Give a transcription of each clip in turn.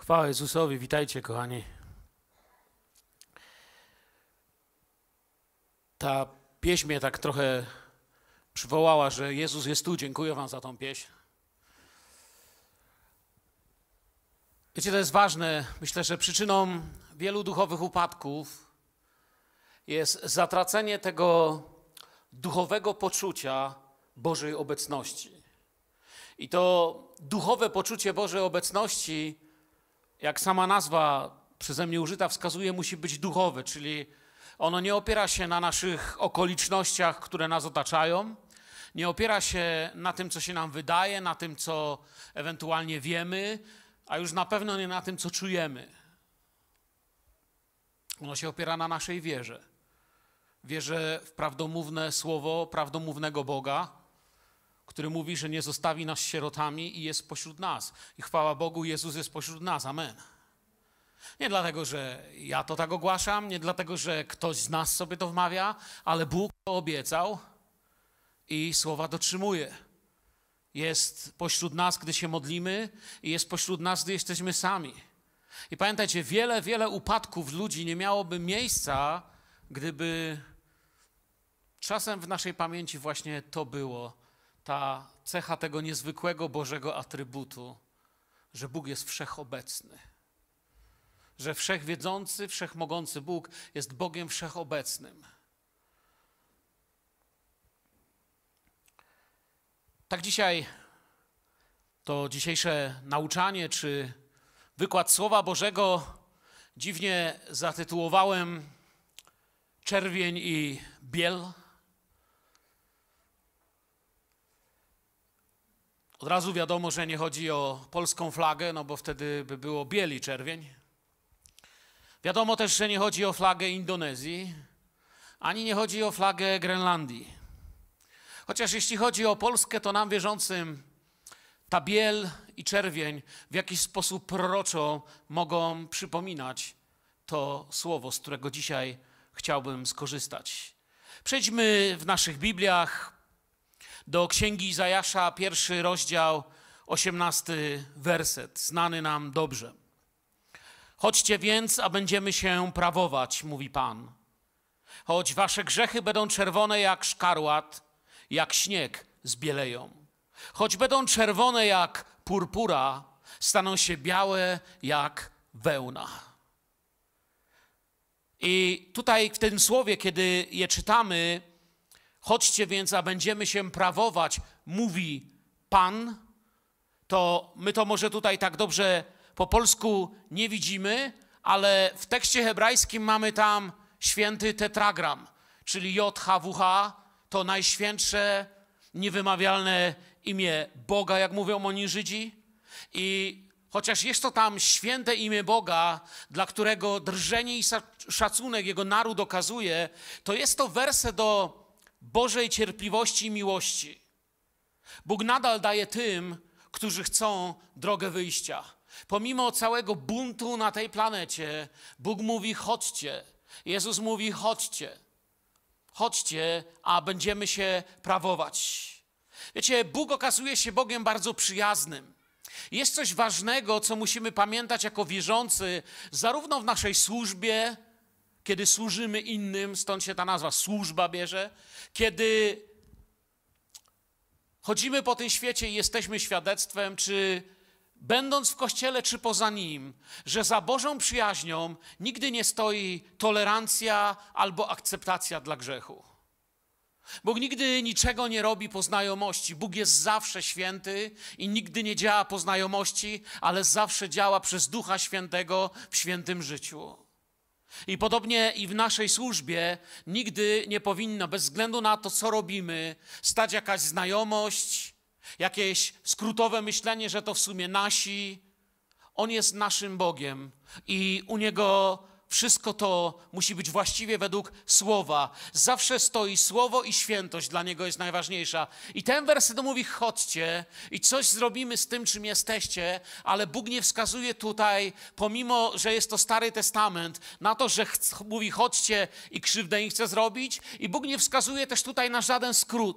Chwała Jezusowi, witajcie kochani. Ta pieśń mnie tak trochę przywołała, że Jezus jest tu. Dziękuję wam za tą pieśń. Wiecie, to jest ważne. Myślę, że przyczyną wielu duchowych upadków jest zatracenie tego duchowego poczucia Bożej obecności. I to duchowe poczucie Bożej obecności, jak sama nazwa przeze mnie użyta wskazuje, musi być duchowe, czyli ono nie opiera się na naszych okolicznościach, które nas otaczają, nie opiera się na tym, co się nam wydaje, na tym, co ewentualnie wiemy, a już na pewno nie na tym, co czujemy. Ono się opiera na naszej wierze. Wierzę w prawdomówne słowo prawdomównego Boga, który mówi, że nie zostawi nas sierotami i jest pośród nas. I chwała Bogu, Jezus jest pośród nas. Amen. Nie dlatego, że ja to tak ogłaszam, nie dlatego, że ktoś z nas sobie to wmawia, ale Bóg to obiecał i słowa dotrzymuje. Jest pośród nas, gdy się modlimy i jest pośród nas, gdy jesteśmy sami. I pamiętajcie, wiele upadków ludzi nie miałoby miejsca, gdyby czasem w naszej pamięci właśnie to było. Ta cecha tego niezwykłego Bożego atrybutu, że Bóg jest wszechobecny. Że wszechwiedzący, wszechmogący Bóg jest Bogiem wszechobecnym. Tak dzisiaj to dzisiejsze nauczanie czy wykład Słowa Bożego dziwnie zatytułowałem Czerwień i biel. Od razu wiadomo, że nie chodzi o polską flagę, no bo wtedy by było biel i czerwień. Wiadomo też, że nie chodzi o flagę Indonezji, ani nie chodzi o flagę Grenlandii. Chociaż jeśli chodzi o Polskę, to nam wierzącym ta biel i czerwień w jakiś sposób proroczo mogą przypominać to słowo, z którego dzisiaj chciałbym skorzystać. Przejdźmy w naszych Bibliach do Księgi Izajasza, 1 rozdział, 18 werset, znany nam dobrze. Chodźcie więc, a będziemy się prawować, mówi Pan. Choć wasze grzechy będą czerwone jak szkarłat, jak śnieg zbieleją. Choć będą czerwone jak purpura, staną się białe jak wełna. I tutaj w tym słowie, kiedy je czytamy, chodźcie więc, a będziemy się prawować, mówi Pan, to my to może tutaj tak dobrze po polsku nie widzimy, ale w tekście hebrajskim mamy tam święty tetragram, czyli JHWH, to najświętsze, niewymawialne imię Boga, jak mówią oni Żydzi. I chociaż jest to tam święte imię Boga, dla którego drżenie i szacunek jego naród okazuje, to jest to werset do Bożej cierpliwości i miłości. Bóg nadal daje tym, którzy chcą drogę wyjścia. Pomimo całego buntu na tej planecie, Bóg mówi chodźcie. Jezus mówi chodźcie. Chodźcie, a będziemy się prawować. Wiecie, Bóg okazuje się Bogiem bardzo przyjaznym. Jest coś ważnego, co musimy pamiętać jako wierzący, zarówno w naszej służbie, kiedy służymy innym, stąd się ta nazwa służba bierze, kiedy chodzimy po tym świecie i jesteśmy świadectwem, czy będąc w Kościele, czy poza nim, że za Bożą przyjaźnią nigdy nie stoi tolerancja albo akceptacja dla grzechu. Bóg nigdy niczego nie robi po znajomości. Bóg jest zawsze święty i nigdy nie działa po znajomości, ale zawsze działa przez Ducha Świętego w świętym życiu. I podobnie i w naszej służbie nigdy nie powinno, bez względu na to, co robimy, stać jakaś znajomość, jakieś skrótowe myślenie, że to w sumie nasi. On jest naszym Bogiem i u Niego wszystko to musi być właściwie według Słowa. Zawsze stoi Słowo i świętość dla Niego jest najważniejsza. I ten werset mówi chodźcie i coś zrobimy z tym, czym jesteście, ale Bóg nie wskazuje tutaj, pomimo, że jest to Stary Testament, na to, że mówi chodźcie i krzywdę im chce zrobić. I Bóg nie wskazuje też tutaj na żaden skrót.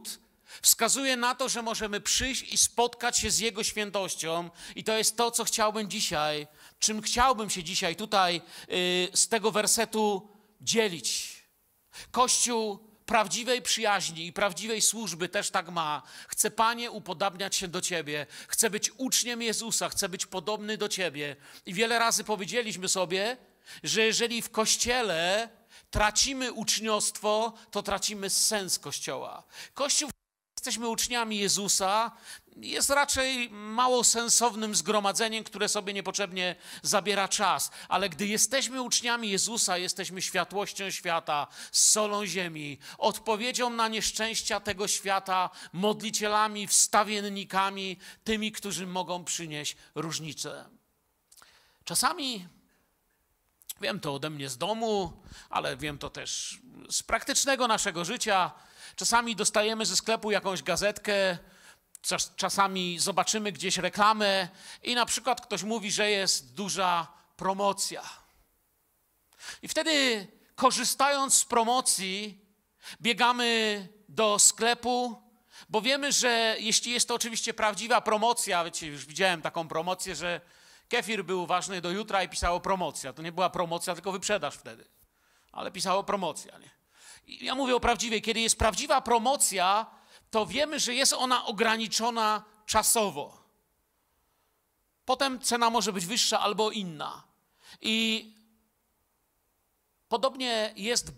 wskazuje na to, że możemy przyjść i spotkać się z Jego świętością. I to jest to, co chciałbym dzisiaj, czym chciałbym się dzisiaj tutaj z tego wersetu dzielić. Kościół prawdziwej przyjaźni i prawdziwej służby też tak ma. Chcę, Panie, upodabniać się do Ciebie. Chcę być uczniem Jezusa, chcę być podobny do Ciebie. I wiele razy powiedzieliśmy sobie, że jeżeli w Kościele tracimy uczniostwo, to tracimy sens Kościoła. Kościół, jesteśmy uczniami Jezusa, jest raczej mało sensownym zgromadzeniem, które sobie niepotrzebnie zabiera czas. Ale gdy jesteśmy uczniami Jezusa, jesteśmy światłością świata, solą ziemi, odpowiedzią na nieszczęścia tego świata, modlicielami, wstawiennikami, tymi, którzy mogą przynieść różnicę. Czasami, wiem to ode mnie z domu, ale wiem to też z praktycznego naszego życia, czasami dostajemy ze sklepu jakąś gazetkę, czasami zobaczymy gdzieś reklamę i na przykład ktoś mówi, że jest duża promocja. I wtedy, korzystając z promocji, biegamy do sklepu, bo wiemy, że jeśli jest to oczywiście prawdziwa promocja, wiecie, już widziałem taką promocję, że kefir był ważny do jutra i pisało promocja. To nie była promocja, tylko wyprzedaż wtedy, ale pisało promocja. Nie? I ja mówię o prawdziwej. Kiedy jest prawdziwa promocja, to wiemy, że jest ona ograniczona czasowo. Potem cena może być wyższa albo inna. I podobnie jest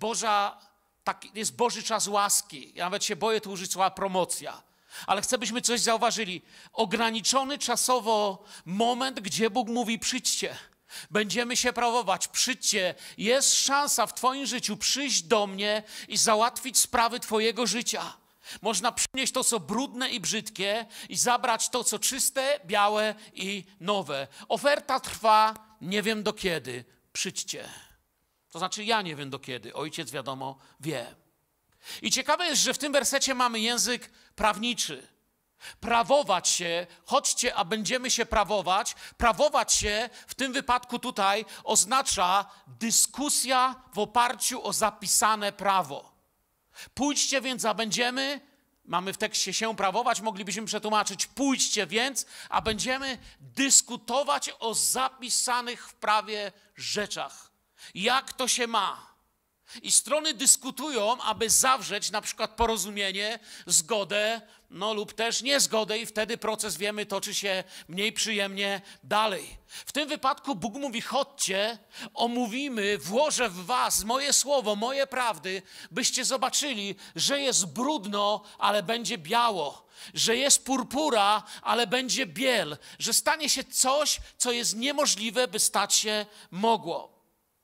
jest Boży czas łaski. Ja nawet się boję tu użyć słowa promocja. Ale chcę, byśmy coś zauważyli. Ograniczony czasowo moment, gdzie Bóg mówi: przyjdźcie. Będziemy się prawować, przyjdźcie. Jest szansa w twoim życiu przyjść do mnie i załatwić sprawy twojego życia. Można przynieść to, co brudne i brzydkie i zabrać to, co czyste, białe i nowe. Oferta trwa, nie wiem do kiedy. Przyjdźcie. To znaczy ja nie wiem do kiedy. Ojciec, wiadomo, wie. I ciekawe jest, że w tym wersecie mamy język prawniczy. Prawować się, chodźcie, a będziemy się prawować. Prawować się w tym wypadku tutaj oznacza dyskusja w oparciu o zapisane prawo. Pójdźcie więc, a będziemy, mamy w tekście się prawować, moglibyśmy przetłumaczyć pójdźcie więc, a będziemy dyskutować o zapisanych w prawie rzeczach. Jak to się ma? I strony dyskutują, aby zawrzeć na przykład porozumienie, zgodę, lub też niezgodę i wtedy proces, wiemy, toczy się mniej przyjemnie dalej. W tym wypadku Bóg mówi: chodźcie, omówimy, włożę w was moje słowo, moje prawdy, byście zobaczyli, że jest brudno, ale będzie biało, że jest purpura, ale będzie biel, że stanie się coś, co jest niemożliwe, by stać się mogło.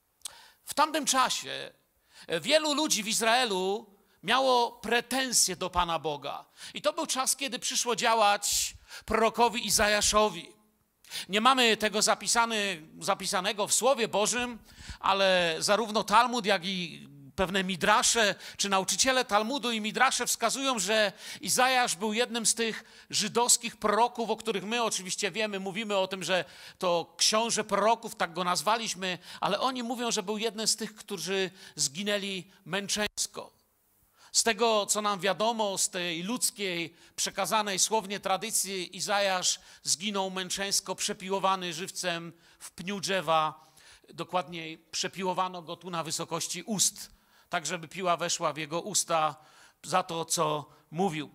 W tamtym czasie wielu ludzi w Izraelu miało pretensje do Pana Boga. I to był czas, kiedy przyszło działać prorokowi Izajaszowi. Nie mamy tego zapisanego w Słowie Bożym, ale zarówno Talmud, jak i pewne midrasze, czy nauczyciele Talmudu i midrasze wskazują, że Izajasz był jednym z tych żydowskich proroków, o których my oczywiście wiemy, mówimy o tym, że to książę proroków, tak go nazwaliśmy, ale oni mówią, że był jednym z tych, którzy zginęli męczeńsko. Z tego, co nam wiadomo, z tej ludzkiej, przekazanej słownie tradycji, Izajasz zginął męczeńsko, przepiłowany żywcem w pniu drzewa. Dokładniej przepiłowano go tu na wysokości ust, tak żeby piła weszła w jego usta za to, co mówił.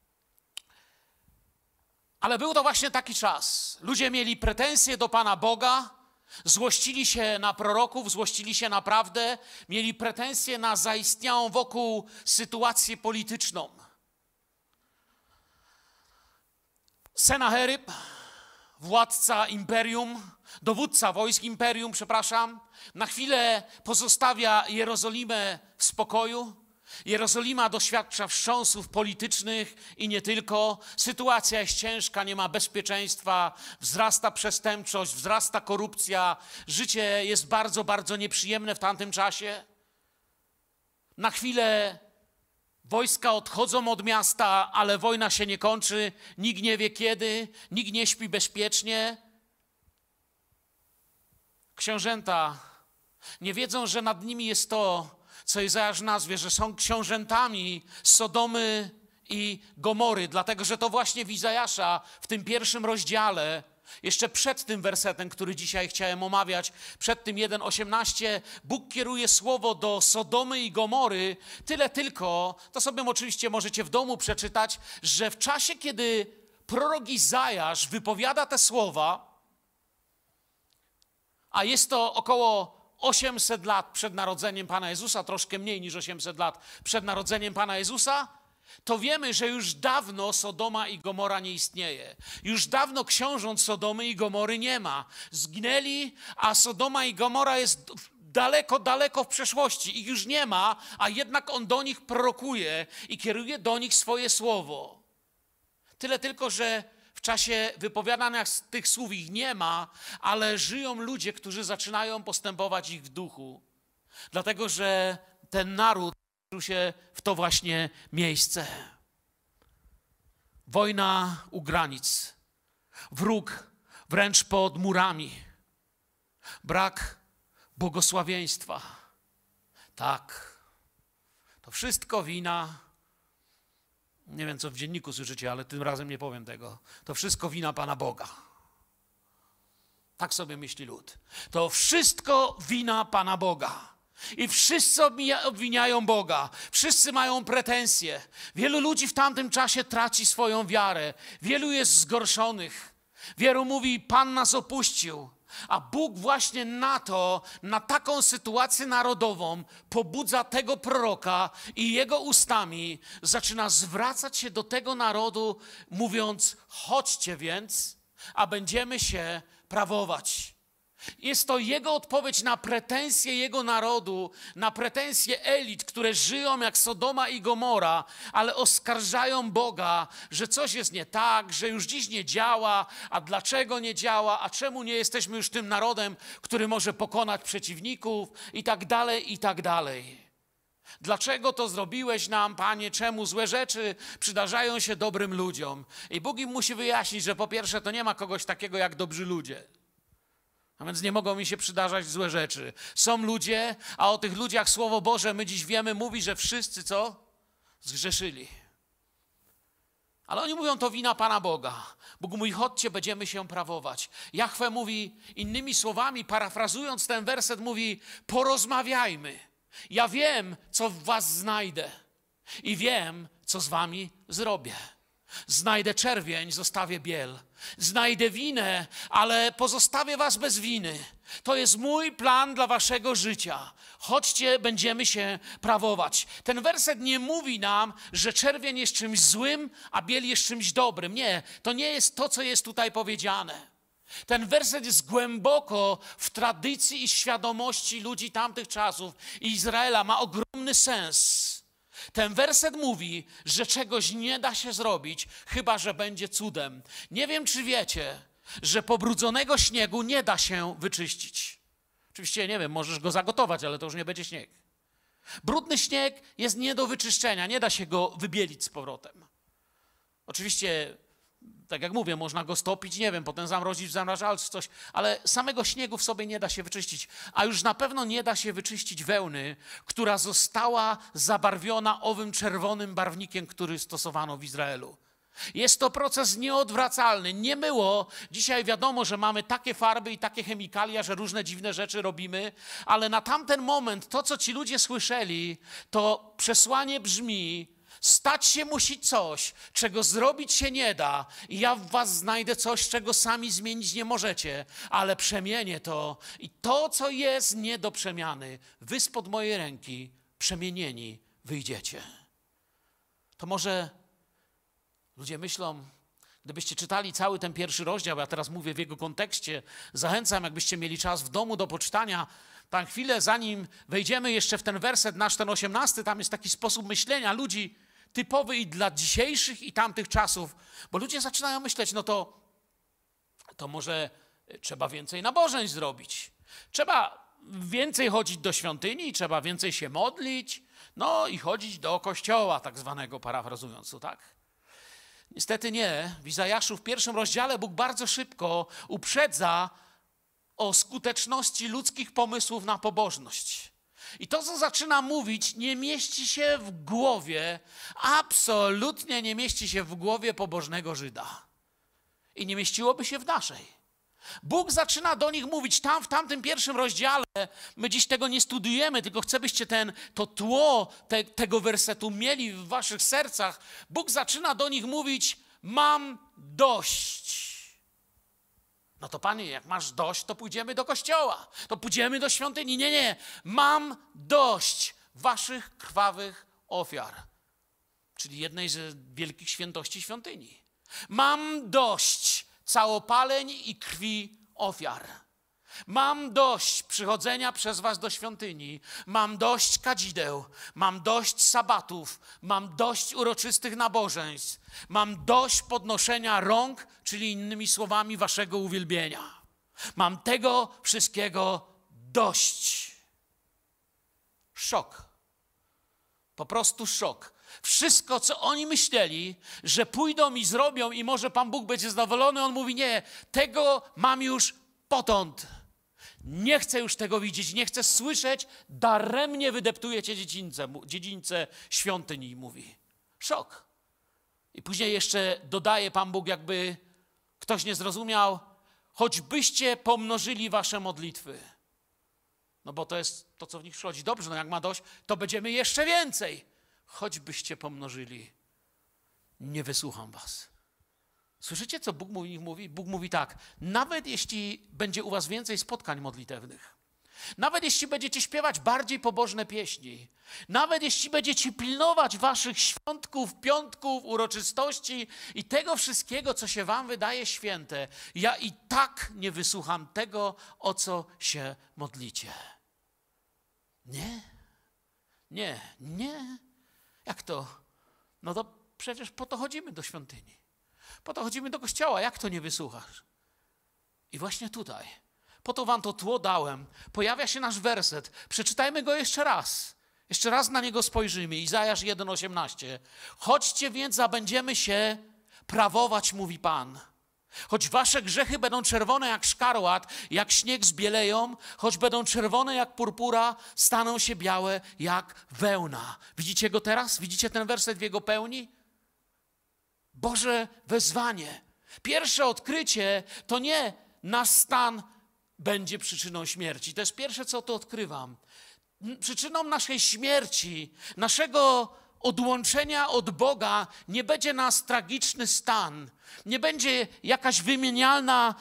Ale był to właśnie taki czas. Ludzie mieli pretensje do Pana Boga, złościli się na proroków, złościli się na prawdę, mieli pretensje na zaistniałą wokół sytuację polityczną. Senacheryb, władca imperium, dowódca wojsk imperium, na chwilę pozostawia Jerozolimę w spokoju. Jerozolima doświadcza wstrząsów politycznych i nie tylko. Sytuacja jest ciężka, nie ma bezpieczeństwa, wzrasta przestępczość, wzrasta korupcja. Życie jest bardzo, bardzo nieprzyjemne w tamtym czasie. Na chwilę wojska odchodzą od miasta, ale wojna się nie kończy. Nikt nie wie kiedy, nikt nie śpi bezpiecznie. Książęta nie wiedzą, że nad nimi jest to, co Izajasz nazwie, że są książętami Sodomy i Gomory, dlatego że to właśnie w Izajasza w tym 1 rozdziale, jeszcze przed tym wersetem, który dzisiaj chciałem omawiać, przed tym 1:18, Bóg kieruje słowo do Sodomy i Gomory, tyle tylko, to sobie oczywiście możecie w domu przeczytać, że w czasie, kiedy prorok Izajasz wypowiada te słowa, a jest to około 800 lat przed narodzeniem Pana Jezusa, troszkę mniej niż 800 lat przed narodzeniem Pana Jezusa, to wiemy, że już dawno Sodoma i Gomora nie istnieje. Już dawno książąt Sodomy i Gomory nie ma. Zginęli, a Sodoma i Gomora jest daleko, daleko w przeszłości. Ich już nie ma, a jednak on do nich prorokuje i kieruje do nich swoje słowo. Tyle tylko, że w czasie wypowiadania tych słów ich nie ma, ale żyją ludzie, którzy zaczynają postępować ich w duchu. Dlatego, że ten naród się w to właśnie miejsce. Wojna u granic. Wróg wręcz pod murami. Brak błogosławieństwa. Tak. To wszystko wina, nie wiem co w dzienniku słyszycie, ale tym razem nie powiem tego. To wszystko wina Pana Boga. Tak sobie myśli lud. To wszystko wina Pana Boga. I wszyscy obwiniają Boga. Wszyscy mają pretensje. Wielu ludzi w tamtym czasie traci swoją wiarę. Wielu jest zgorszonych. Wielu mówi, Pan nas opuścił. A Bóg właśnie na taką sytuację narodową pobudza tego proroka i jego ustami zaczyna zwracać się do tego narodu, mówiąc, chodźcie więc, a będziemy się prawować. Jest to jego odpowiedź na pretensje jego narodu, na pretensje elit, które żyją jak Sodoma i Gomora, ale oskarżają Boga, że coś jest nie tak, że już dziś nie działa, a dlaczego nie działa, a czemu nie jesteśmy już tym narodem, który może pokonać przeciwników i tak dalej, i tak dalej. Dlaczego to zrobiłeś nam, Panie? Czemu złe rzeczy przydarzają się dobrym ludziom? I Bóg im musi wyjaśnić, że po pierwsze to nie ma kogoś takiego jak dobrzy ludzie. A więc nie mogą mi się przydarzać złe rzeczy. Są ludzie, a o tych ludziach Słowo Boże my dziś wiemy, mówi, że wszyscy co? Zgrzeszyli. Ale oni mówią, to wina Pana Boga. Bóg mówi, chodźcie, będziemy się prawować. Jahwe mówi, innymi słowami, parafrazując ten werset, mówi, porozmawiajmy. Ja wiem, co w was znajdę i wiem, co z wami zrobię. Znajdę czerwień, zostawię biel. Znajdę winę, ale pozostawię was bez winy. To jest mój plan dla waszego życia. Chodźcie, będziemy się prawować. Ten werset nie mówi nam, że czerwień jest czymś złym, a biel jest czymś dobrym. Nie, to nie jest to, co jest tutaj powiedziane. Ten werset jest głęboko w tradycji i świadomości ludzi tamtych czasów i Izraela. Ma ogromny sens. Ten werset mówi, że czegoś nie da się zrobić, chyba że będzie cudem. Nie wiem, czy wiecie, że pobrudzonego śniegu nie da się wyczyścić. Oczywiście, nie wiem, możesz go zagotować, ale to już nie będzie śnieg. Brudny śnieg jest nie do wyczyszczenia, nie da się go wybielić z powrotem. Oczywiście, tak jak mówię, można go stopić, nie wiem, potem zamrozić w zamrażalcu coś, ale samego śniegu w sobie nie da się wyczyścić. A już na pewno nie da się wyczyścić wełny, która została zabarwiona owym czerwonym barwnikiem, który stosowano w Izraelu. Jest to proces nieodwracalny. Nie było, dzisiaj wiadomo, że mamy takie farby i takie chemikalia, że różne dziwne rzeczy robimy, ale na tamten moment to, co ci ludzie słyszeli, to przesłanie brzmi, stać się musi coś, czego zrobić się nie da i ja w was znajdę coś, czego sami zmienić nie możecie, ale przemienię to i to, co jest nie do przemiany, wy spod mojej ręki przemienieni wyjdziecie. To może ludzie myślą, gdybyście czytali cały ten 1 rozdział, ja teraz mówię w jego kontekście, zachęcam, jakbyście mieli czas w domu do poczytania, tam chwilę zanim wejdziemy jeszcze w ten werset nasz, ten 18, tam jest taki sposób myślenia ludzi typowy i dla dzisiejszych i tamtych czasów, bo ludzie zaczynają myśleć, no to może trzeba więcej nabożeństw zrobić, trzeba więcej chodzić do świątyni, trzeba więcej się modlić, no i chodzić do kościoła tak zwanego, parafrazując to, tak? Niestety nie. W Izajaszu w 1 rozdziale Bóg bardzo szybko uprzedza o skuteczności ludzkich pomysłów na pobożność. I to, co zaczyna mówić, nie mieści się w głowie, absolutnie nie mieści się w głowie pobożnego Żyda. I nie mieściłoby się w naszej. Bóg zaczyna do nich mówić tam, w tamtym pierwszym rozdziale. My dziś tego nie studiujemy, tylko chcę, byście to tło tego wersetu mieli w waszych sercach. Bóg zaczyna do nich mówić: mam dość. No to Panie, jak masz dość, to pójdziemy do kościoła, to pójdziemy do świątyni. Nie, nie, mam dość waszych krwawych ofiar. Czyli jednej z wielkich świętości świątyni. Mam dość całopaleń i krwi ofiar. Mam dość przychodzenia przez was do świątyni. Mam dość kadzideł. Mam dość sabatów. Mam dość uroczystych nabożeństw. Mam dość podnoszenia rąk, czyli innymi słowami waszego uwielbienia. Mam tego wszystkiego dość. Szok. Po prostu szok. Wszystko, co oni myśleli, że pójdą i zrobią i może Pan Bóg będzie zadowolony, on mówi: nie, tego mam już potąd. Nie chcę już tego widzieć, nie chcę słyszeć, daremnie wydeptujecie dziedzińce świątyni, mówi. Szok. I później jeszcze dodaje Pan Bóg, jakby ktoś nie zrozumiał: choćbyście pomnożyli wasze modlitwy. No bo to jest to, co w nich przychodzi. Dobrze, no jak ma dość, to będziemy jeszcze więcej. Choćbyście pomnożyli, nie wysłucham was. Słyszycie, co Bóg mówi? Bóg mówi tak: nawet jeśli będzie u was więcej spotkań modlitewnych, nawet jeśli będziecie śpiewać bardziej pobożne pieśni, nawet jeśli będziecie pilnować waszych świątków, piątków, uroczystości i tego wszystkiego, co się wam wydaje święte, ja i tak nie wysłucham tego, o co się modlicie. Nie, nie, nie. Jak to? No to przecież po to chodzimy do świątyni. Po to chodzimy do kościoła. Jak to nie wysłuchasz? I właśnie tutaj, po to wam to tło dałem, pojawia się nasz werset. Przeczytajmy go jeszcze raz. Jeszcze raz na niego spojrzymy. Izajasz 1,18. Chodźcie więc, a będziemy się prawować, mówi Pan. Choć wasze grzechy będą czerwone jak szkarłat, jak śnieg zbieleją, choć będą czerwone jak purpura, staną się białe jak wełna. Widzicie go teraz? Widzicie ten werset w jego pełni? Boże wezwanie. Pierwsze odkrycie to nie nasz stan będzie przyczyną śmierci. To jest pierwsze, co tu odkrywam. Przyczyną naszej śmierci, naszego odłączenia od Boga nie będzie nasz tragiczny stan. Nie będzie jakaś wymienialna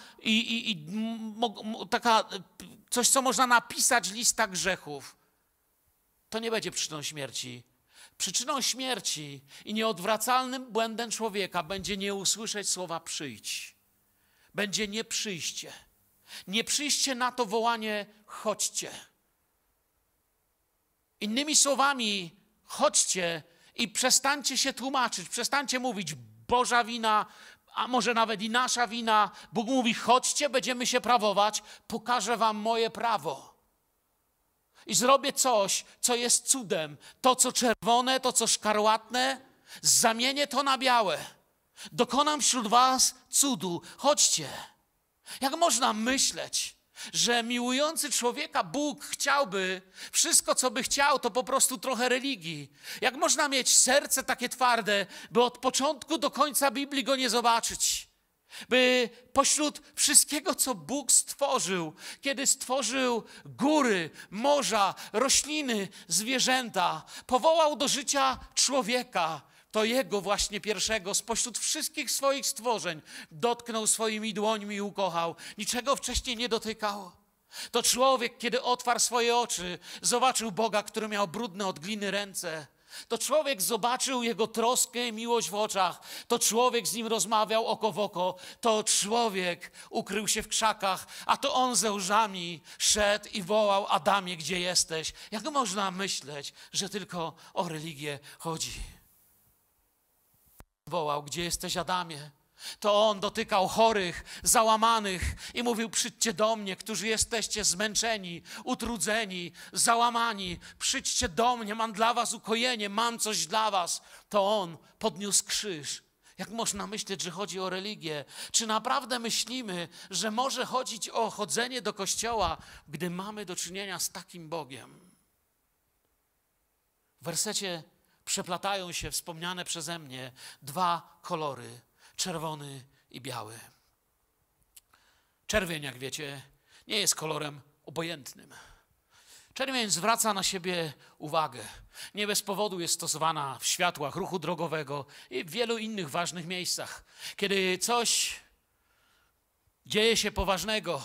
taka coś, co można napisać, lista grzechów. To nie będzie przyczyną śmierci. Przyczyną śmierci i nieodwracalnym błędem człowieka będzie nie usłyszeć słowa przyjdź. Będzie nieprzyjście. Nieprzyjście na to wołanie chodźcie. Innymi słowami, chodźcie i przestańcie się tłumaczyć, przestańcie mówić Boża wina, a może nawet i nasza wina. Bóg mówi: chodźcie, będziemy się prawować, pokażę wam moje prawo. I zrobię coś, co jest cudem. To, co czerwone, to, co szkarłatne, zamienię to na białe. Dokonam wśród was cudu. Chodźcie. Jak można myśleć, że miłujący człowieka Bóg chciałby wszystko, co by chciał, to po prostu trochę religii. Jak można mieć serce takie twarde, by od początku do końca Biblii go nie zobaczyć? By pośród wszystkiego, co Bóg stworzył, kiedy stworzył góry, morza, rośliny, zwierzęta, powołał do życia człowieka, to jego właśnie pierwszego spośród wszystkich swoich stworzeń dotknął swoimi dłońmi i ukochał. Niczego wcześniej nie dotykał. To człowiek, kiedy otwarł swoje oczy, zobaczył Boga, który miał brudne od gliny ręce. To człowiek zobaczył Jego troskę i miłość w oczach. To człowiek z Nim rozmawiał oko w oko. To człowiek ukrył się w krzakach, a to On ze łzami szedł i wołał: Adamie, gdzie jesteś? Jak można myśleć, że tylko o religię chodzi? Wołał: gdzie jesteś, Adamie? To On dotykał chorych, załamanych i mówił: przyjdźcie do mnie, którzy jesteście zmęczeni, utrudzeni, załamani. Przyjdźcie do mnie, mam dla was ukojenie, mam coś dla was. To On podniósł krzyż. Jak można myśleć, że chodzi o religię? Czy naprawdę myślimy, że może chodzić o chodzenie do kościoła, gdy mamy do czynienia z takim Bogiem? W wersecie przeplatają się wspomniane przeze mnie dwa kolory, czerwony i biały. Czerwień, jak wiecie, nie jest kolorem obojętnym. Czerwień zwraca na siebie uwagę. Nie bez powodu jest stosowana w światłach ruchu drogowego i w wielu innych ważnych miejscach. Kiedy coś dzieje się poważnego,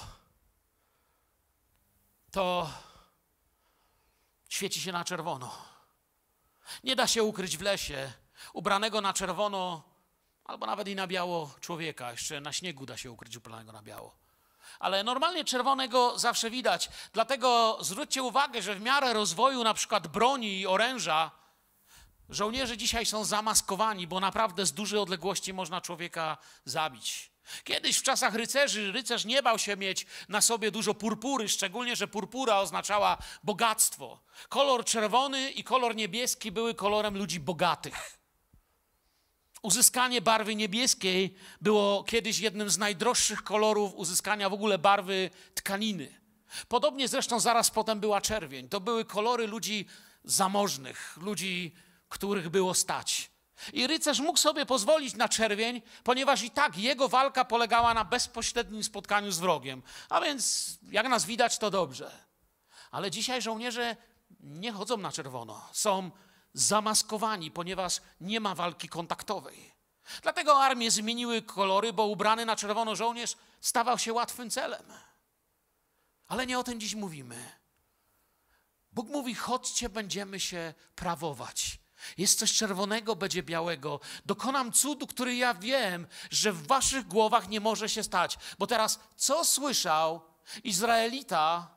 to świeci się na czerwono. Nie da się ukryć w lesie ubranego na czerwono albo nawet i na biało człowieka. Jeszcze na śniegu da się ukryć ubranego na biało. Ale normalnie czerwonego zawsze widać. Dlatego zwróćcie uwagę, że w miarę rozwoju na przykład broni i oręża żołnierze dzisiaj są zamaskowani, bo naprawdę z dużej odległości można człowieka zabić. Kiedyś w czasach rycerzy rycerz nie bał się mieć na sobie dużo purpury, szczególnie, że purpura oznaczała bogactwo. Kolor czerwony i kolor niebieski były kolorem ludzi bogatych. Uzyskanie barwy niebieskiej było kiedyś jednym z najdroższych kolorów uzyskania w ogóle barwy tkaniny. Podobnie zresztą zaraz potem była czerwień. To były kolory ludzi zamożnych, ludzi, których było stać. I rycerz mógł sobie pozwolić na czerwień, ponieważ i tak jego walka polegała na bezpośrednim spotkaniu z wrogiem. A więc, jak nas widać, to dobrze. Ale dzisiaj żołnierze nie chodzą na czerwono. Są zamaskowani, ponieważ nie ma walki kontaktowej. Dlatego armie zmieniły kolory, bo ubrany na czerwono żołnierz stawał się łatwym celem. Ale nie o tym dziś mówimy. Bóg mówi, chodźcie, będziemy się prawować. Jest coś czerwonego, będzie białego. Dokonam cudu, który ja wiem, że w waszych głowach nie może się stać. Bo teraz, co słyszał Izraelita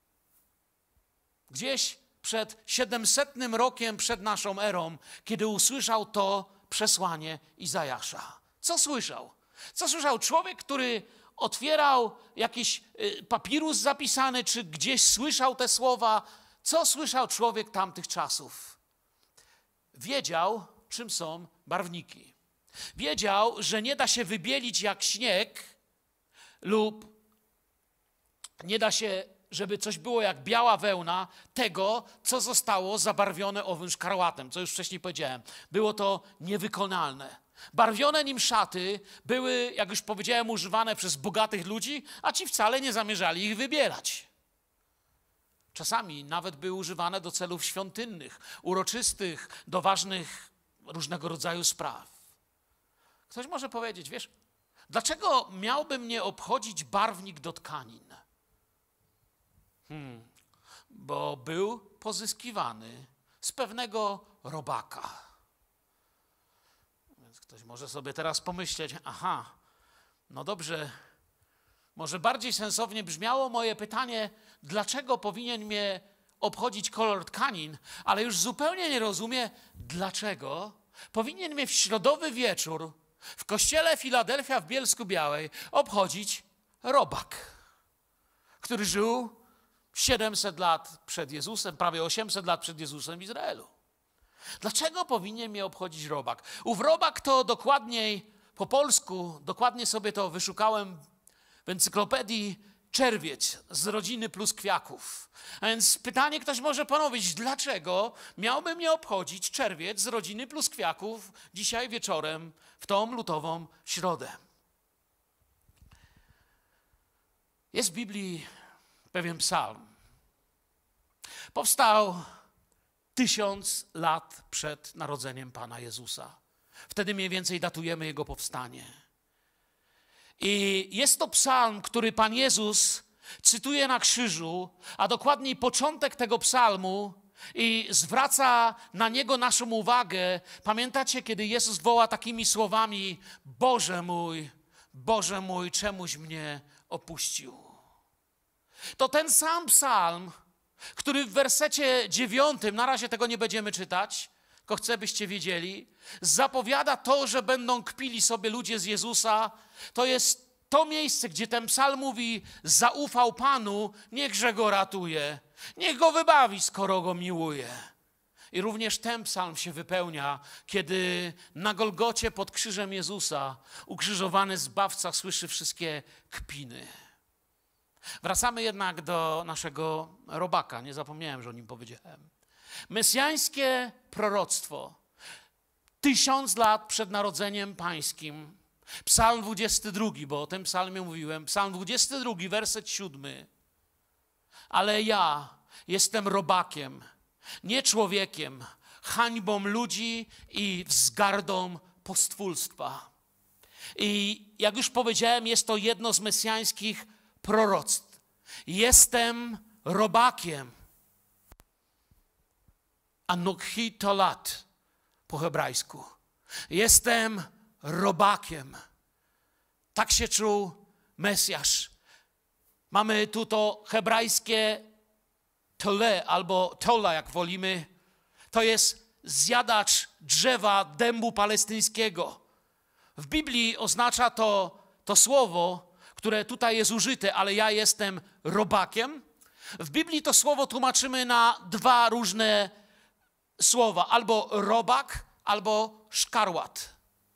gdzieś przed 700 rokiem przed naszą erą, kiedy usłyszał to przesłanie Izajasza? Co słyszał? Co słyszał człowiek, który otwierał jakiś papirus zapisany, czy gdzieś słyszał te słowa? Co słyszał człowiek tamtych czasów? Wiedział, czym są barwniki. Wiedział, że nie da się wybielić jak śnieg lub nie da się, żeby coś było jak biała wełna, tego, co zostało zabarwione owym szkarłatem, co już wcześniej powiedziałem. Było to niewykonalne. Barwione nim szaty były, jak już powiedziałem, używane przez bogatych ludzi, a ci wcale nie zamierzali ich wybielać. Czasami nawet były używane do celów świątynnych, uroczystych, do ważnych różnego rodzaju spraw. Ktoś może powiedzieć, wiesz, dlaczego miałby mnie obchodzić barwnik do tkanin? Bo był pozyskiwany z pewnego robaka. Więc ktoś może sobie teraz pomyśleć, aha, no dobrze, może bardziej sensownie brzmiało moje pytanie, dlaczego powinien mnie obchodzić kolor tkanin, ale już zupełnie nie rozumie, dlaczego powinien mnie w środowy wieczór w kościele Filadelfia w Bielsku-Białej obchodzić robak, który żył 700 lat przed Jezusem, prawie 800 lat przed Jezusem w Izraelu. Dlaczego powinien mnie obchodzić robak? Ów robak to dokładniej po polsku, dokładnie sobie to wyszukałem w encyklopedii, czerwiec z rodziny pluskwiaków. A więc pytanie ktoś może ponowić, dlaczego miałby mnie obchodzić czerwiec z rodziny pluskwiaków dzisiaj wieczorem w tą lutową środę? Jest w Biblii pewien psalm. Powstał 1000 lat przed narodzeniem Pana Jezusa. Wtedy mniej więcej datujemy Jego powstanie. I jest to psalm, który Pan Jezus cytuje na krzyżu, a dokładniej początek tego psalmu i zwraca na niego naszą uwagę. Pamiętacie, kiedy Jezus woła takimi słowami: Boże mój, czemuś mnie opuścił? To ten sam psalm, który w wersecie 9, na razie tego nie będziemy czytać, tylko chcę, byście wiedzieli, zapowiada to, że będą kpili sobie ludzie z Jezusa. To jest to miejsce, gdzie ten psalm mówi: zaufał Panu, niechże go ratuje, niech go wybawi, skoro go miłuje. I również ten psalm się wypełnia, kiedy na Golgocie pod krzyżem Jezusa ukrzyżowany Zbawca słyszy wszystkie kpiny. Wracamy jednak do naszego robaka. Nie zapomniałem, że o nim powiedziałem. Mesjańskie proroctwo. 1000 lat przed narodzeniem pańskim. Psalm 22, bo o tym psalmie mówiłem. Psalm 22, werset 7. Ale ja jestem robakiem, nie człowiekiem, hańbą ludzi i wzgardą pospólstwa. I jak już powiedziałem, jest to jedno z mesjańskich proroctw. Jestem robakiem. Anokhi tolat po hebrajsku. Jestem robakiem. Tak się czuł Mesjasz. Mamy tu to hebrajskie tole albo tola, jak wolimy. To jest zjadacz drzewa dębu palestyńskiego. W Biblii oznacza to słowo, które tutaj jest użyte, ale ja jestem robakiem. W Biblii to słowo tłumaczymy na dwa różne słowa. Albo robak, albo szkarłat.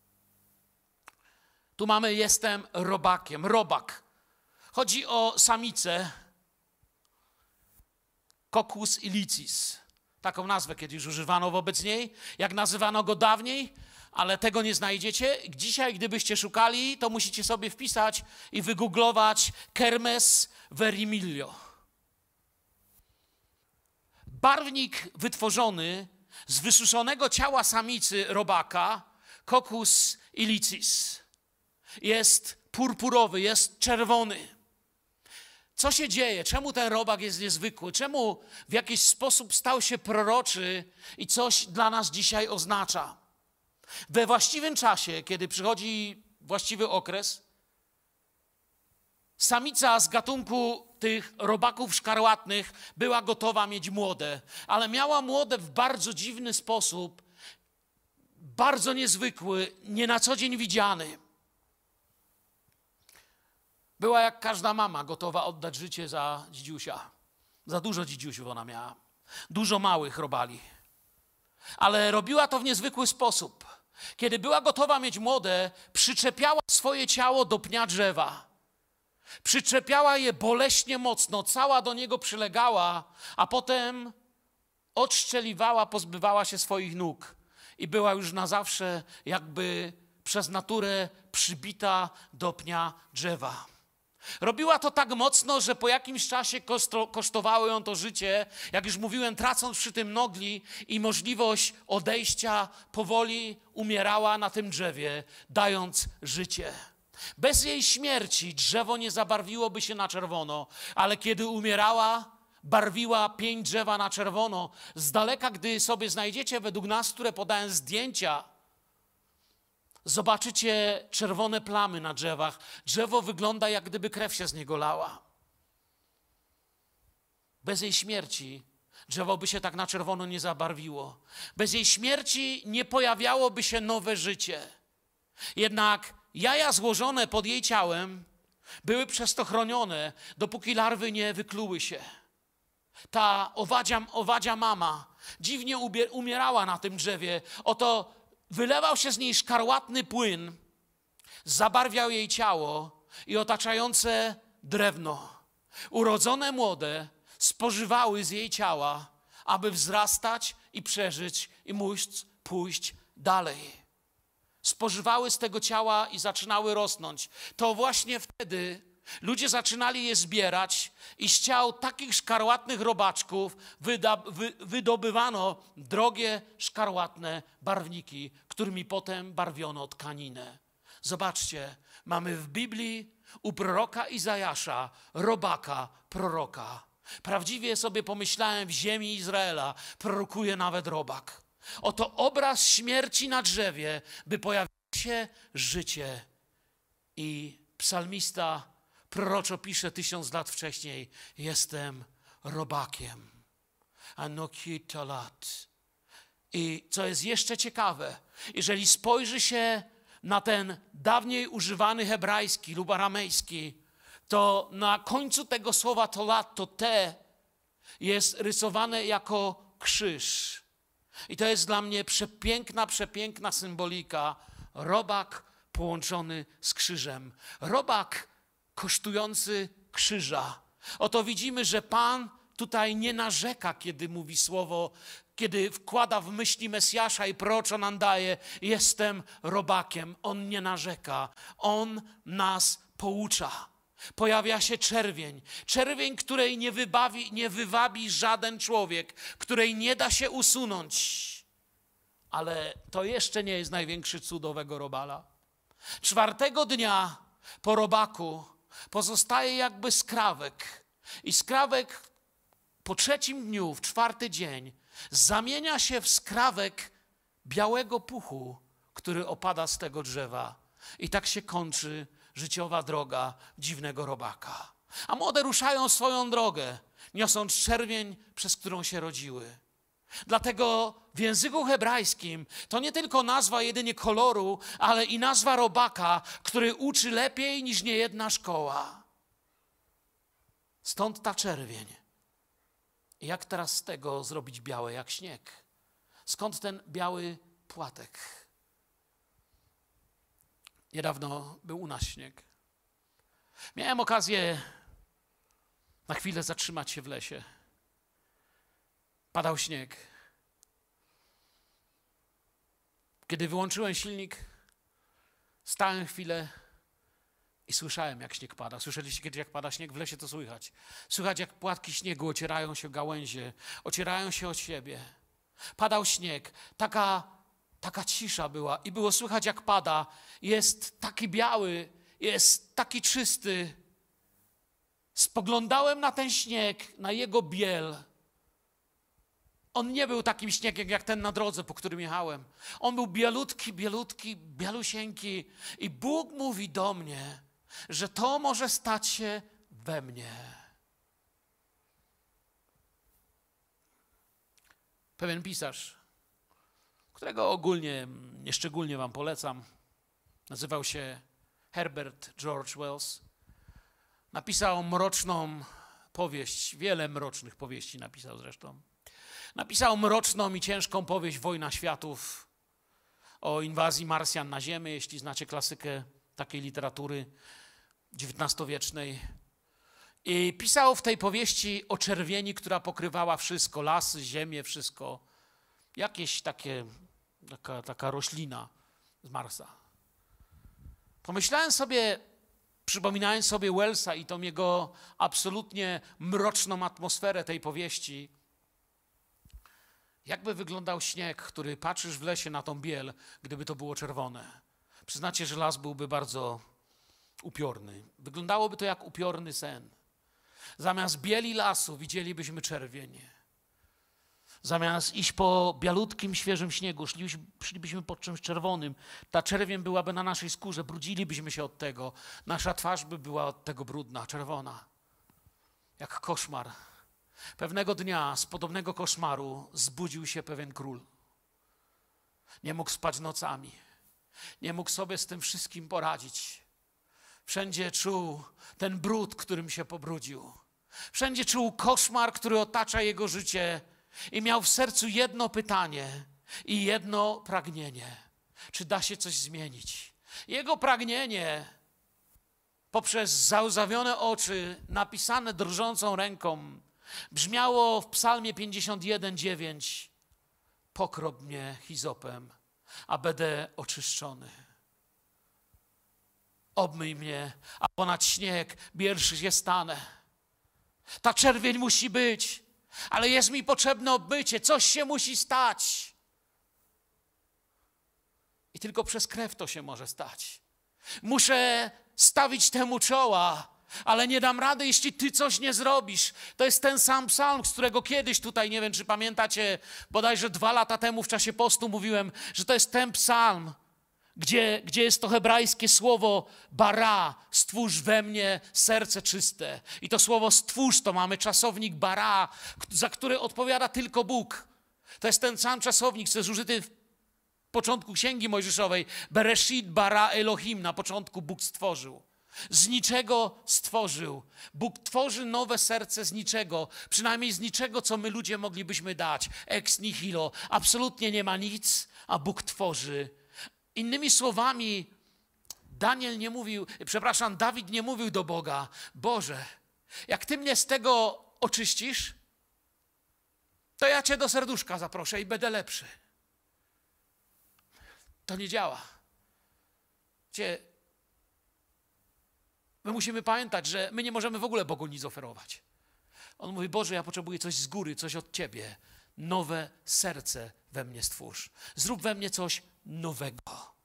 Tu mamy jestem robakiem, robak. Chodzi o samicę Coccus ilicis. Taką nazwę kiedyś używano wobec niej, jak nazywano go dawniej, ale tego nie znajdziecie. Dzisiaj, gdybyście szukali, to musicie sobie wpisać i wygooglować Kermes verimiglio. Barwnik wytworzony z wysuszonego ciała samicy robaka, Coccus ilicis, jest purpurowy, jest czerwony. Co się dzieje? Czemu ten robak jest niezwykły? Czemu w jakiś sposób stał się proroczy i coś dla nas dzisiaj oznacza? We właściwym czasie, kiedy przychodzi właściwy okres, samica z gatunku tych robaków szkarłatnych była gotowa mieć młode, ale miała młode w bardzo dziwny sposób, bardzo niezwykły, nie na co dzień widziany. Była jak każda mama gotowa oddać życie za dzidziusia. Za dużo dzidziusiów ona miała. Dużo małych robali. Ale robiła to w niezwykły sposób. Kiedy była gotowa mieć młode, przyczepiała swoje ciało do pnia drzewa. Przyczepiała je boleśnie mocno, cała do niego przylegała, a potem odszczeliwała, pozbywała się swoich nóg. I była już na zawsze jakby przez naturę przybita do pnia drzewa. Robiła to tak mocno, że po jakimś czasie kosztowało ją to życie, jak już mówiłem, tracąc przy tym nogi i możliwość odejścia, powoli umierała na tym drzewie, dając życie. Bez jej śmierci drzewo nie zabarwiłoby się na czerwono, ale kiedy umierała, barwiła pień drzewa na czerwono. Z daleka, gdy sobie znajdziecie według nas, które podałem zdjęcia, zobaczycie czerwone plamy na drzewach. Drzewo wygląda, jak gdyby krew się z niego lała. Bez jej śmierci drzewo by się tak na czerwono nie zabarwiło. Bez jej śmierci nie pojawiałoby się nowe życie. Jednak jaja złożone pod jej ciałem były przez to chronione, dopóki larwy nie wykluły się. Ta owadzia mama dziwnie umierała na tym drzewie. Oto wylewał się z niej szkarłatny płyn, zabarwiał jej ciało i otaczające drewno. Urodzone młode spożywały z jej ciała, aby wzrastać i przeżyć i móc pójść dalej. Spożywały z tego ciała i zaczynały rosnąć. To właśnie wtedy ludzie zaczynali je zbierać i z ciał takich szkarłatnych robaczków wydobywano drogie, szkarłatne barwniki, którymi potem barwiono tkaninę. Zobaczcie, mamy w Biblii u proroka Izajasza robaka, proroka. Prawdziwie sobie pomyślałem, w ziemi Izraela prorokuje nawet robak. Oto obraz śmierci na drzewie, by pojawiło się życie. I psalmista proroczo pisze 1000 lat wcześniej: jestem robakiem. Anokhi tolat. I co jest jeszcze ciekawe, jeżeli spojrzy się na ten dawniej używany hebrajski lub aramejski, to na końcu tego słowa tolat, to te jest rysowane jako krzyż. I to jest dla mnie przepiękna symbolika. Robak połączony z krzyżem. Robak kosztujący krzyża. Oto widzimy, że Pan tutaj nie narzeka, kiedy mówi słowo kiedy wkłada w myśli Mesjasza i proroczo nam daje: jestem robakiem. On nie narzeka, on nas poucza. Pojawia się czerwień. Czerwień, której nie wywabi żaden człowiek, której nie da się usunąć. Ale to jeszcze nie jest największy cud owego robala. 4. dnia po robaku pozostaje jakby skrawek. I skrawek po 3. dniu, w 4. dzień, zamienia się w skrawek białego puchu, który opada z tego drzewa. I tak się kończy życiowa droga dziwnego robaka. A młode ruszają swoją drogę, niosąc czerwień, przez którą się rodziły. Dlatego w języku hebrajskim to nie tylko nazwa jedynie koloru, ale i nazwa robaka, który uczy lepiej niż niejedna szkoła. Stąd ta czerwień. I jak teraz z tego zrobić białe jak śnieg? Skąd ten biały płatek? Niedawno był u nas śnieg. Miałem okazję na chwilę zatrzymać się w lesie. Padał śnieg. Kiedy wyłączyłem silnik, stałem chwilę i słyszałem, jak śnieg pada. Słyszeliście kiedyś, jak pada śnieg? W lesie to słychać. Słychać, jak płatki śniegu ocierają się o gałęzie, ocierają się od siebie. Padał śnieg. Taka cisza była i było słychać, jak pada. Jest taki biały, jest taki czysty. Spoglądałem na ten śnieg, na jego biel. On nie był takim śniegiem, jak ten na drodze, po którym jechałem. On był bielutki, bielutki, bielusieńki. I Bóg mówi do mnie, że to może stać się we mnie. Pewien pisarz, którego ogólnie, nieszczególnie wam polecam, nazywał się Herbert George Wells, napisał mroczną powieść, wiele mrocznych powieści napisał zresztą. Napisał mroczną i ciężką powieść Wojna Światów o inwazji Marsjan na Ziemię, jeśli znacie klasykę takiej literatury XIX-wiecznej. I pisał w tej powieści o czerwieni, która pokrywała wszystko, lasy, ziemię, wszystko. Jakieś taka roślina z Marsa. Pomyślałem sobie, przypominając sobie Wellsa i tą jego absolutnie mroczną atmosferę tej powieści, jakby wyglądał śnieg, który patrzysz w lesie na tą biel, gdyby to było czerwone. Przyznacie, że las byłby bardzo upiorny. Wyglądałoby to jak upiorny sen. Zamiast bieli lasu widzielibyśmy czerwień. Zamiast iść po bialutkim, świeżym śniegu, szlibyśmy pod czymś czerwonym. Ta czerwień byłaby na naszej skórze, brudzilibyśmy się od tego. Nasza twarz by była od tego brudna, czerwona. Jak koszmar. Pewnego dnia z podobnego koszmaru zbudził się pewien król. Nie mógł spać nocami. Nie mógł sobie z tym wszystkim poradzić. Wszędzie czuł ten brud, którym się pobrudził. Wszędzie czuł koszmar, który otacza jego życie i miał w sercu jedno pytanie i jedno pragnienie. Czy da się coś zmienić? Jego pragnienie poprzez załzawione oczy, napisane drżącą ręką, brzmiało w Psalmie 51:9: pokrop mnie hizopem, a będę oczyszczony. Obmyj mnie, a ponad śnieg bierszy się stanę. Ta czerwień musi być, ale jest mi potrzebne obmycie, coś się musi stać. I tylko przez krew to się może stać. Muszę stawić temu czoła, ale nie dam rady, jeśli ty coś nie zrobisz. To jest ten sam psalm, z którego kiedyś tutaj, nie wiem, czy pamiętacie, bodajże 2 lata temu w czasie postu mówiłem, że to jest ten psalm, gdzie jest to hebrajskie słowo bara, stwórz we mnie serce czyste. I to słowo stwórz, to mamy czasownik bara, za który odpowiada tylko Bóg. To jest ten sam czasownik, który jest użyty w początku Księgi Mojżeszowej. Bereshit bara Elohim, na początku Bóg stworzył. Z niczego stworzył. Bóg tworzy nowe serce z niczego, przynajmniej z niczego, co my ludzie moglibyśmy dać. Ex nihilo. Absolutnie nie ma nic, a Bóg tworzy. Innymi słowami, Dawid nie mówił do Boga: Boże, jak Ty mnie z tego oczyścisz, to ja cię do serduszka zaproszę i będę lepszy. To nie działa. My musimy pamiętać, że my nie możemy w ogóle Bogu nic oferować. On mówi, Boże, ja potrzebuję coś z góry, coś od Ciebie. Nowe serce we mnie stwórz. Zrób we mnie coś nowego.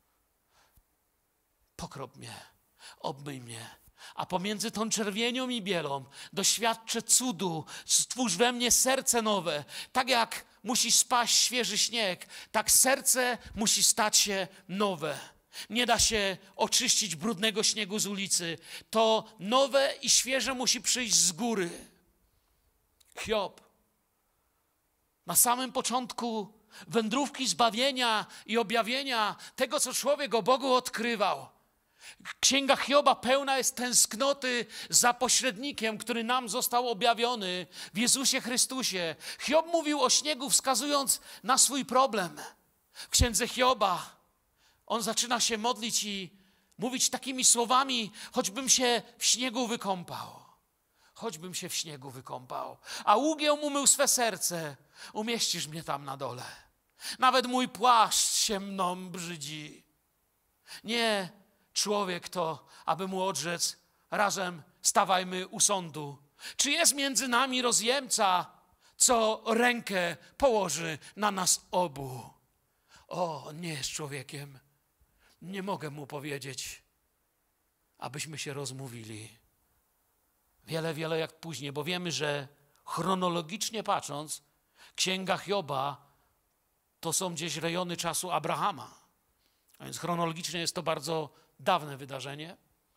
Pokrop mnie, obmyj mnie. A pomiędzy tą czerwienią i bielą doświadczę cudu. Stwórz we mnie serce nowe. Tak jak musi spaść świeży śnieg, tak serce musi stać się nowe. Nie da się oczyścić brudnego śniegu z ulicy. To nowe i świeże musi przyjść z góry. Hiob na samym początku wędrówki zbawienia i objawienia tego, co człowiek o Bogu odkrywał. Księga Hioba pełna jest tęsknoty za pośrednikiem, który nam został objawiony w Jezusie Chrystusie. Hiob mówił o śniegu, wskazując na swój problem. W księdze Hioba on zaczyna się modlić i mówić takimi słowami, choćbym się w śniegu wykąpał. Choćbym się w śniegu wykąpał, a ługieł umył swe serce, umieścisz mnie tam na dole. Nawet mój płaszcz się mną brzydzi. Nie człowiek to, aby mu odrzec, razem stawajmy u sądu. Czy jest między nami rozjemca, co rękę położy na nas obu? O, on nie jest człowiekiem. Nie mogę mu powiedzieć, abyśmy się rozmówili. Wiele jak później, bo wiemy, że chronologicznie patrząc, Księga Hioba to są gdzieś rejony czasu Abrahama. A więc chronologicznie jest to bardzo dawne wydarzenie.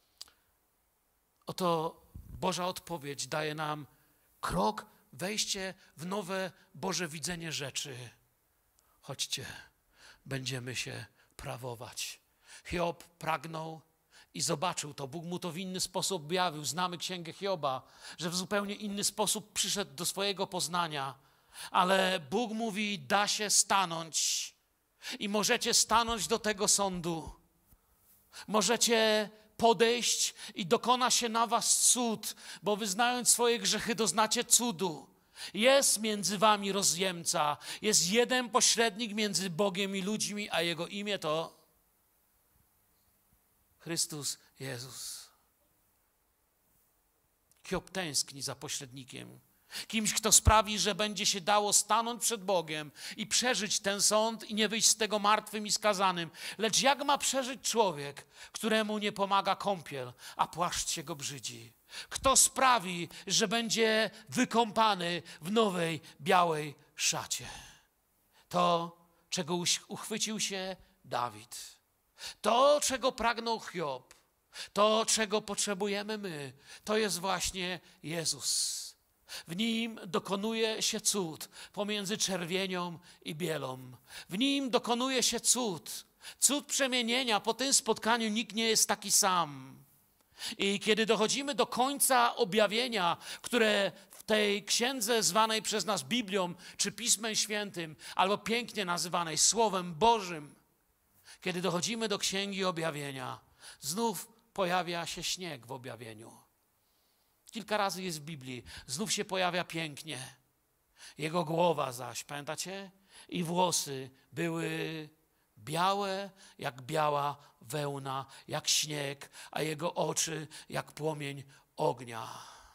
Oto Boża odpowiedź daje nam krok, wejście w nowe Boże widzenie rzeczy. Chodźcie, będziemy się prawować. Hiob pragnął i zobaczył to. Bóg mu to w inny sposób objawił. Znamy Księgę Hioba, że w zupełnie inny sposób przyszedł do swojego poznania. Ale Bóg mówi, da się stanąć i możecie stanąć do tego sądu. Możecie podejść i dokona się na was cud, bo wyznając swoje grzechy doznacie cudu. Jest między wami rozjemca. Jest jeden pośrednik między Bogiem i ludźmi, a Jego imię to Chrystus Jezus. Hiob tęskni za pośrednikiem. Kimś, kto sprawi, że będzie się dało stanąć przed Bogiem i przeżyć ten sąd i nie wyjść z tego martwym i skazanym. Lecz jak ma przeżyć człowiek, któremu nie pomaga kąpiel, a płaszcz się go brzydzi? Kto sprawi, że będzie wykąpany w nowej, białej szacie? To, czego uchwycił się Dawid. To, czego pragnął Hiob. To, czego potrzebujemy my. To jest właśnie Jezus. W Nim dokonuje się cud pomiędzy czerwienią i bielą. W Nim dokonuje się cud. Cud przemienienia. Po tym spotkaniu nikt nie jest taki sam. I kiedy dochodzimy do końca objawienia, które w tej księdze zwanej przez nas Biblią, czy Pismem Świętym, albo pięknie nazywanej Słowem Bożym, kiedy dochodzimy do Księgi Objawienia, znów pojawia się śnieg w objawieniu. Kilka razy jest w Biblii. Znów się pojawia pięknie. Jego głowa zaś, pamiętacie? I włosy były białe jak biała wełna, jak śnieg, a jego oczy jak płomień ognia.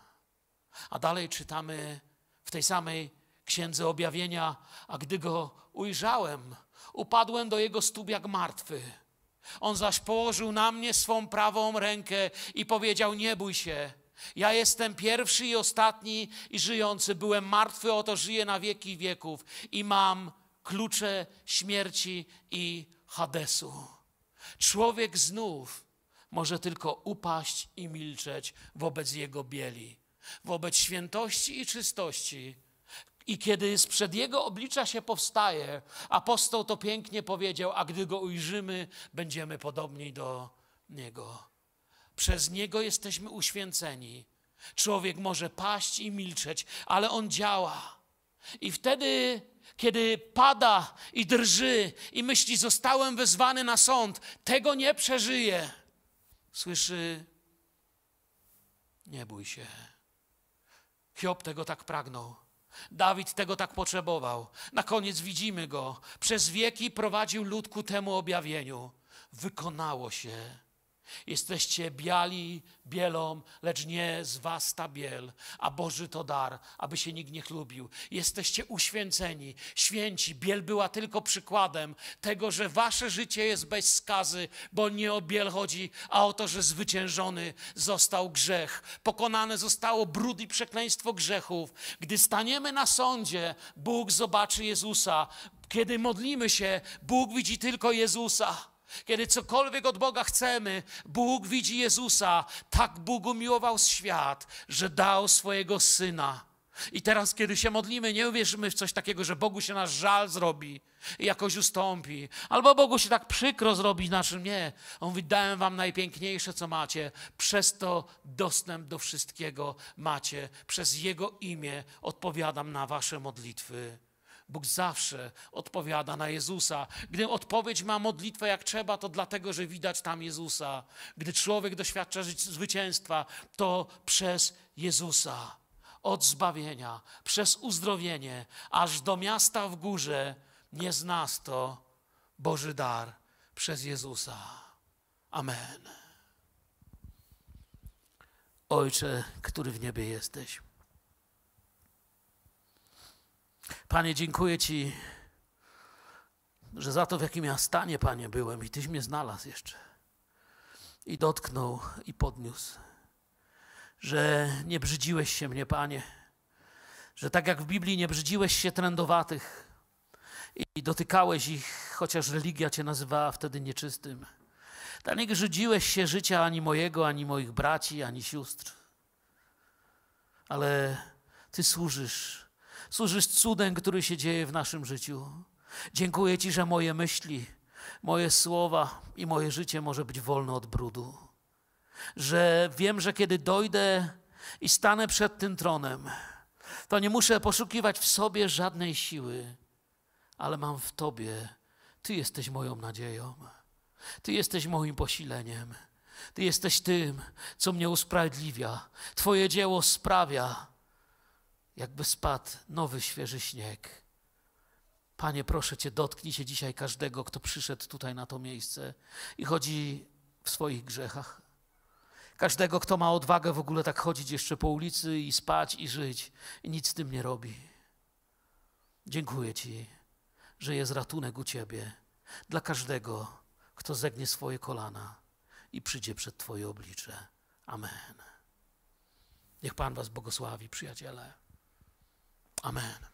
A dalej czytamy w tej samej Księdze Objawienia, a gdy go ujrzałem, upadłem do jego stóp jak martwy. On zaś położył na mnie swą prawą rękę i powiedział, nie bój się. Ja jestem pierwszy i ostatni i żyjący. Byłem martwy, oto żyję na wieki wieków i mam klucze śmierci i Hadesu. Człowiek znów może tylko upaść i milczeć wobec jego bieli, wobec świętości i czystości. I kiedy sprzed jego oblicza się powstaje, apostoł to pięknie powiedział, a gdy go ujrzymy, będziemy podobni do niego. Przez niego jesteśmy uświęceni. Człowiek może paść i milczeć, ale on działa. I wtedy, kiedy pada i drży i myśli, zostałem wezwany na sąd, tego nie przeżyje. Słyszy, nie bój się. Hiob tego tak pragnął. Dawid tego tak potrzebował. Na koniec widzimy go. Przez wieki prowadził lud ku temu objawieniu. Wykonało się. Jesteście biali bielą, lecz nie z was ta biel, a Boży to dar, aby się nikt nie chlubił. Jesteście uświęceni, święci. Biel była tylko przykładem tego, że wasze życie jest bez skazy, bo nie o biel chodzi, a o to, że zwyciężony został grzech. Pokonane zostało brud i przekleństwo grzechów. Gdy staniemy na sądzie, Bóg zobaczy Jezusa. Kiedy modlimy się, Bóg widzi tylko Jezusa. Kiedy cokolwiek od Boga chcemy, Bóg widzi Jezusa. Tak Bóg umiłował świat, że dał swojego Syna. I teraz, kiedy się modlimy, nie uwierzymy w coś takiego, że Bogu się nasz żal zrobi i jakoś ustąpi. Albo Bogu się tak przykro zrobi naszym. Nie. On mówi, dałem wam najpiękniejsze, co macie. Przez to dostęp do wszystkiego macie. Przez Jego imię odpowiadam na wasze modlitwy. Bóg zawsze odpowiada na Jezusa. Gdy odpowiedź ma modlitwę jak trzeba, to dlatego, że widać tam Jezusa. Gdy człowiek doświadcza zwycięstwa, to przez Jezusa. Od zbawienia, przez uzdrowienie, aż do miasta w górze, nie z nas to Boży dar przez Jezusa. Amen. Ojcze, który w niebie jesteś. Panie, dziękuję Ci, że za to, w jakim ja stanie, Panie, byłem i Tyś mnie znalazł jeszcze. I dotknął, i podniósł. Że nie brzydziłeś się mnie, Panie. Że tak jak w Biblii nie brzydziłeś się trędowatych i dotykałeś ich, chociaż religia Cię nazywała wtedy nieczystym. Tak nie brzydziłeś się życia ani mojego, ani moich braci, ani sióstr. Ale Ty służysz cudem, który się dzieje w naszym życiu. Dziękuję Ci, że moje myśli, moje słowa i moje życie może być wolne od brudu. Że wiem, że kiedy dojdę i stanę przed tym tronem, to nie muszę poszukiwać w sobie żadnej siły, ale mam w Tobie. Ty jesteś moją nadzieją. Ty jesteś moim posileniem. Ty jesteś tym, co mnie usprawiedliwia. Twoje dzieło sprawia, jakby spadł nowy, świeży śnieg. Panie, proszę Cię, dotknij się dzisiaj każdego, kto przyszedł tutaj na to miejsce i chodzi w swoich grzechach. Każdego, kto ma odwagę w ogóle tak chodzić jeszcze po ulicy i spać i żyć i nic z tym nie robi. Dziękuję Ci, że jest ratunek u Ciebie dla każdego, kto zegnie swoje kolana i przyjdzie przed Twoje oblicze. Amen. Niech Pan was błogosławi, przyjaciele. Amen.